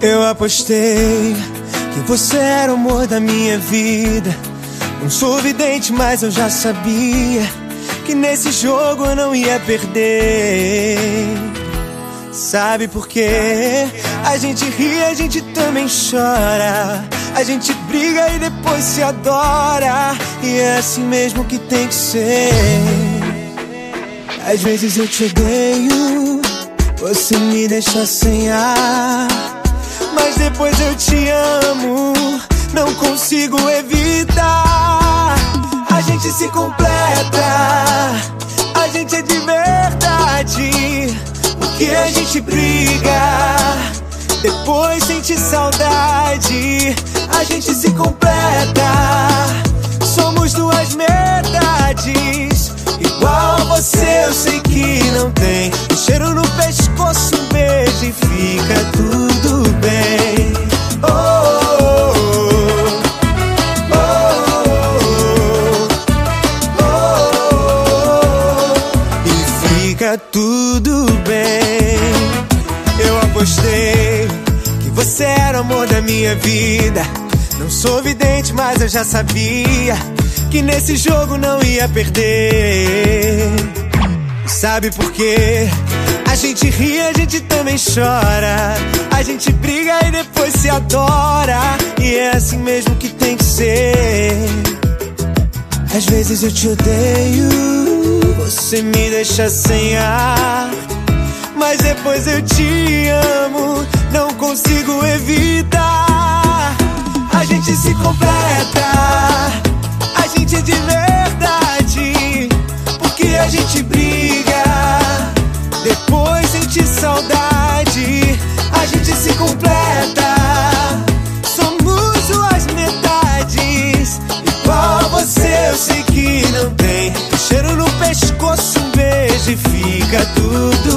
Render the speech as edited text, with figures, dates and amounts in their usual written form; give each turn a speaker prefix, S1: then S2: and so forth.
S1: Eu apostei que você era o amor da minha vida. Não sou vidente, mas eu já sabia que nesse jogo eu não ia perder. Sabe por quê? A gente ri, a gente também chora. A gente briga e depois se adora. E é assim mesmo que tem que ser. Às vezes eu te odeio, você me deixa sem ar, mas depois eu te amo, não consigo evitar. A gente se completa, a gente é de verdade. Porque a gente briga, depois sente saudade. A gente se completa, somos duas metades. Igual a você eu sei que não tem. Um cheiro no pescoço, um beijo e fica tudo bem. Oh, oh, oh, oh, oh, oh. E fica tudo bem. Eu apostei que você era o amor da minha vida. Não sou vidente, mas eu já sabia que nesse jogo não ia perder. Sabe por quê? A gente ri, a gente também chora. A gente briga e depois se adora. E é assim mesmo que tem que ser. Às vezes eu te odeio, você me deixa sem ar, mas depois eu te amo, não consigo evitar. A gente se completa, a gente é de verdade. Porque a gente briga, depois sente saudade. A gente se completa, somos duas metades. Igual a você eu sei que não tem. Um cheiro no pescoço, um beijo e fica tudo